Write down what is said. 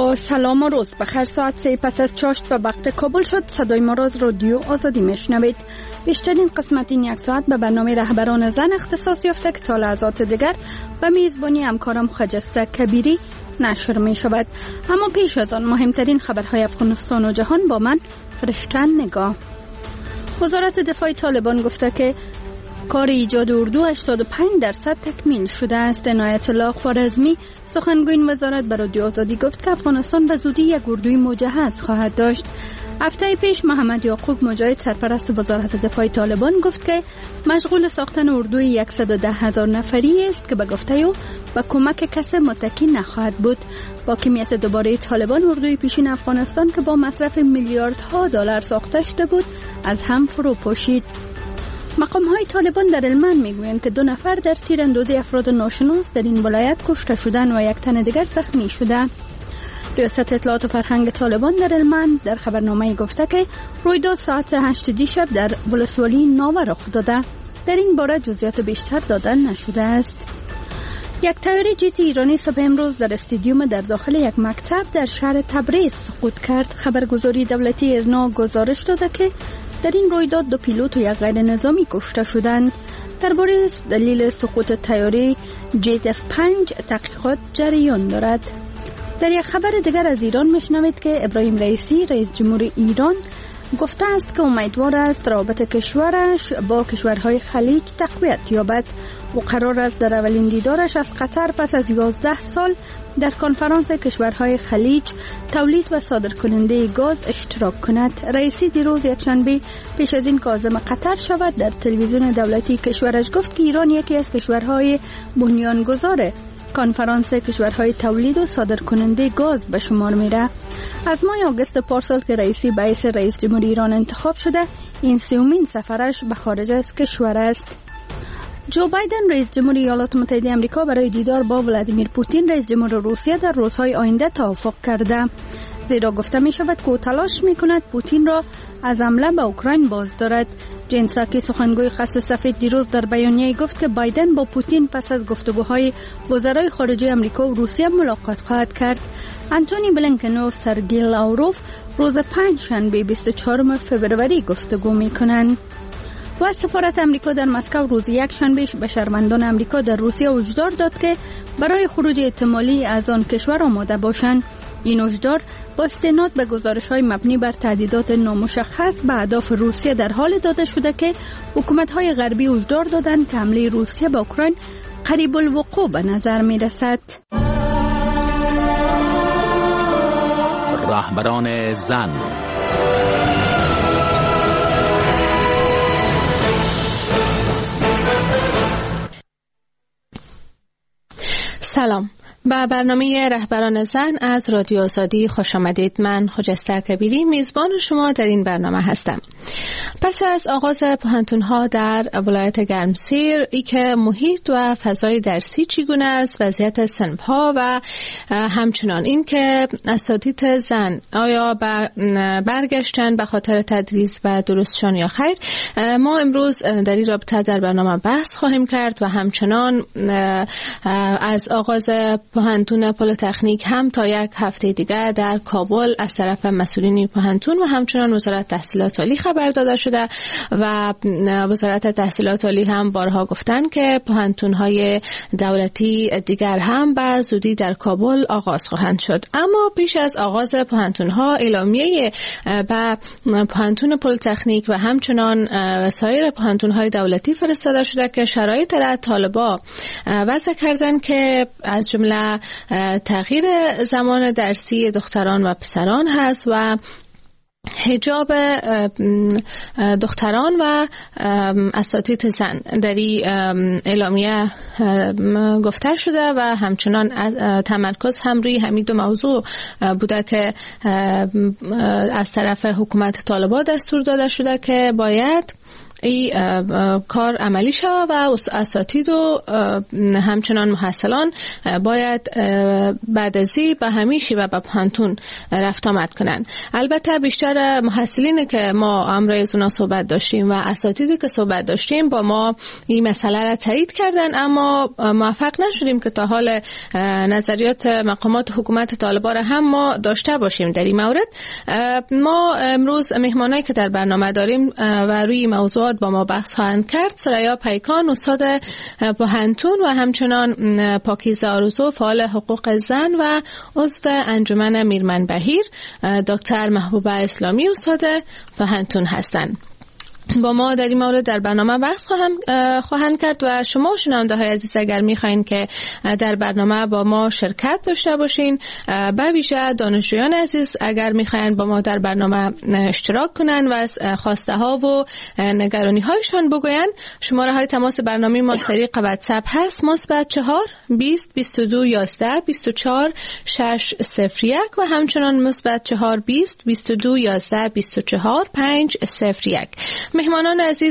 با سلام و روز بخیر. ساعت 3 پس از چاشت به وقت کابل شد. صدای ما را از رادیو آزادی میشنوید. بیشترین قسمت این یک ساعت به برنامه رهبران زن اختصاص یافته که تا لحظات دیگر به میزبانی همکارم خجسته کبیری نشر می شود. اما پیش از آن مهمترین خبرهای افغانستان و جهان با من فرشته نگاه. وزارت دفاع طالبان گفته که کار ایجاد اردو 85% تکمیل شده است. عنایت الله خوارزمی سخنگوی این وزارت به رادیو آزادی گفت که افغانستان به زودی یک اردوی مجهز خواهد داشت. هفته پیش محمد یعقوب مجاهد سرپرست وزارت دفاع طالبان گفت که مشغول ساختن اردوی 110,000 نفری است که به گفته او به کمک کس متکی نخواهد بود. با کمیت دوباره طالبان اردوی پیشین افغانستان که با مصرف میلیاردها دلار ساخته شده بود از هم فرو پاشید. مقام های طالبان در هلمند میگویند که 2 نفر در تیراندازی افراد ناشناس در این ولایت کشته شدند و 1 تن دیگر زخمی شده. ریاست اطلاعات و فرهنگ طالبان در هلمند در خبرنامه گفته که رویداد ساعت 8 دیشب در ولسوالی ناوه رخ داده. در این باره جزئیات بیشتر داده نشده است. یک طیاره جت ایرانی صبح امروز در استادیوم در داخل یک مکتب در شهر تبریز سقوط کرد. خبرگزاری دولتی ایرنا گزارش داده که در این رویداد 2 پیلوت و 1 غیر نظامی کشته شدند. درباره دلیل سقوط طیاره جت F5 تحقیقات جریان دارد. در یک خبر دیگر از ایران میشنوید که ابراهیم رئیسی رئیس جمهور ایران گفته است که امیدوار است رابطه کشورش با کشورهای خلیج تقویت یابد. او قرار است در اولین دیدارش از قطر پس از 11 سال در کنفرانس کشورهای خلیج تولید و صادرکننده گاز اشتراک کند. رئیسی دیروز یکشنبه پیش از این که عازم قطر شود در تلویزیون دولتی کشورش گفت که ایران یکی از کشورهای بنیانگذار کنفرانس کشورهای تولید و صادرکننده گاز به شمار میره. از ماه آگوست پارسال که رئیسی به حیث رئیس جمهور ایران انتخاب شده، این 3مین سفرش به خارج از کشور است. جو بایدن رئیس جمهور ایالات متحده آمریکا برای دیدار با ولادیمیر پوتین رئیس جمهور روسیه در روزهای آینده توافق کرده. زیرا گفته می شود که او تلاش می کند پوتین را از حمله به اوکراین باز دارد. جین ساکی سخنگوی قصر سفید دیروز در بیانیه گفت که بایدن با پوتین پس از گفتگوهای وزرای خارجه آمریکا و روسیه ملاقات خواهد کرد. انتونی بلینکن و سرگئی لاوروف روز 5 شنبه 24 فوریه گفتگو می کنند. و سفارت آمریکا در مسکو روز 1 شنبه به شهروندان آمریکا در روسیه هشدار داد که برای خروج احتمالی از آن کشور آماده باشند. این هشدار با استناد به گزارش‌های مبنی بر تهدیدات نامشخص به اهداف روسیه در حال داده شده که حکومت‌های غربی هشدار دادند که حمله روسیه به اوکراین قریب الوقوع به نظر می‌رسد. رهبران زن. سلام، به برنامه رهبران زن از رادیو آزادی خوش آمدید. من خجسته کبیری میزبان شما در این برنامه هستم. پس از آغاز پوهنتون‌ها در ولایت گرمسیر ای که محیط و فضای درسی چگونه است، وضعیت صنف‌ها و همچنان این که اساتید زن آیا برگشتن به خاطر تدریس و دروسشان یا خیر، ما امروز در این رابطه در برنامه بحث خواهیم کرد و همچنان از آغاز پوهنتون پلی‌تکنیک هم تا 1 هفته دیگر در کابل از طرف مسئولین پوهنتون و همچنان وزارت تحصیلات عالی خبر داده شده و وزارت تحصیلات عالی هم بارها گفتن که پوهنتون‌های دولتی دیگر هم به زودی در کابل آغاز خواهند شد. اما پیش از آغاز پوهنتون‌ها اعلامیه به پوهنتون پلی‌تکنیک و همچنان سایر پوهنتون‌های دولتی فرستاده شده که شرایط را طالبا وضع کردن که از جمله تغییر زمان درسی دختران و پسران هست و حجاب دختران و اساتید زن در این اعلامیه گفته شده و همچنان تمرکز هم روی همین 2 موضوع بوده که از طرف حکومت طالبان دستور داده شده که باید این کار عملی شود و اساتید و همچنان محصلان باید بعد از این به همیشه و به پانتون رفت آمد کنن. البته بیشتر محصلینی که ما امروز اونا صحبت داشتیم و اساتیدی که صحبت داشتیم با ما این مسئله را تایید کردن، اما موفق نشدیم که تا حال نظریات مقامات حکومت طالبان هم ما داشته باشیم در این مورد. ما امروز مهمانایی که در برنامه داریم و روی موضوعات با ما بحث خواهند کرد ثریا پیکان استاد پوهنتون و همچنان پاکیزه آرزو فعال حقوق زن و عضو انجمن میرمن بهیر، دکتر محبوبه اسلامی استاد پوهنتون هستند. با ما در این مورد در برنامه بحث خواهند کرد و شما شنونده های عزیز اگر میخواین که در برنامه با ما شرکت داشته باشین، به ویژه دانشجویان عزیز اگر میخواین با ما در برنامه اشتراک کنن و از خواسته ها و نگرانی هایشان بگوین، شماره های تماس برنامه ما طریق واتساپ هست +4 20 22 11 24 601 و همچنان +4 20 22 11 24 501. مهمانان عزیز